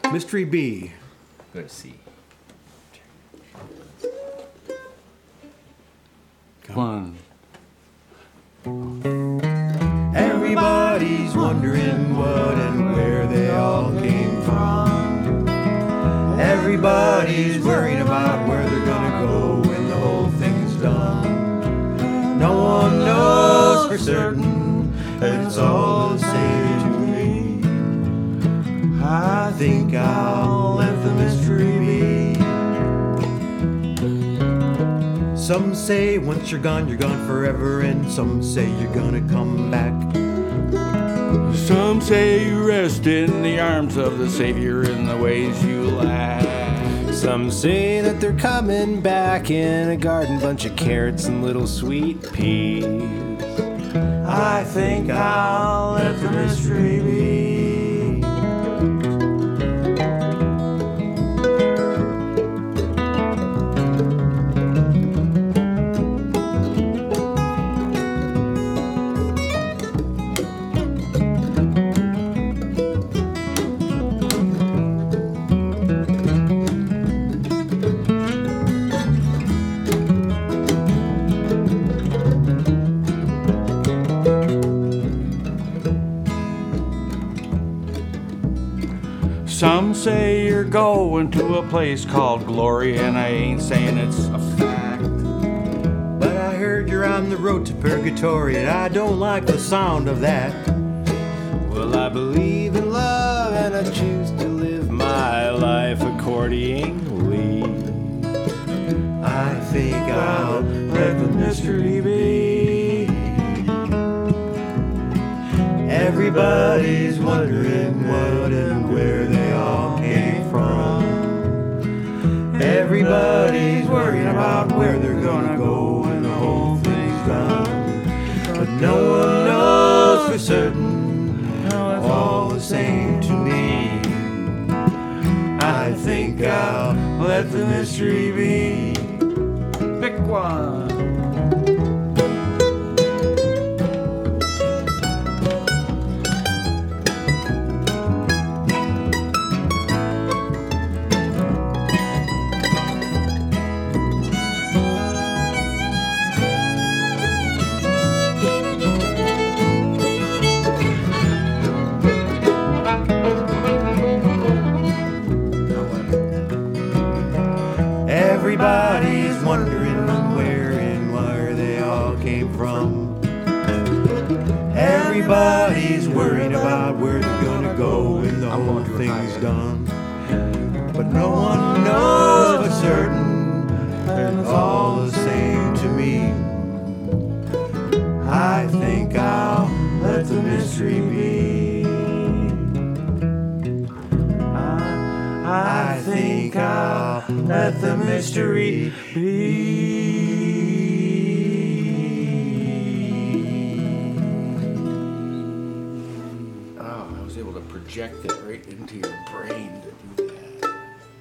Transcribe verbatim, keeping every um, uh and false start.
Mystery B. Go to C. One. Everybody's wondering what and where they all came from. Everybody's worrying about where they're gonna go when the whole thing's done. No one knows for certain, and it's all the same to me. I think I'll let the mystery be. Some say once you're gone, you're gone forever, and some say you're gonna come back. Some say you rest in the arms of the Savior in the ways you lack. Some say that they're coming back in a garden, bunch of carrots and little sweet peas. I think I'll let the mystery be. Some say you're going to a place called glory, and I ain't saying it's a fact. But I heard you're on the road to purgatory, and I don't like the sound of that. Well, I believe in love, and I choose to live my life accordingly. I think I'll let the mystery be. Everybody's wondering what and where they all came from. Everybody's worrying about where they're gonna go when the whole thing's done. But no one knows for certain, it's all the same to me. I think I'll let the mystery be. Pick one. Everybody's wondering where and where they all came from. Everybody's worried about where they're gonna go when the whole thing's done. But no one knows for certain, and it's all the same to me. I think I'll let the mystery be. I, I think I'll let the mystery be. Oh, I was able to project it right into your brain to do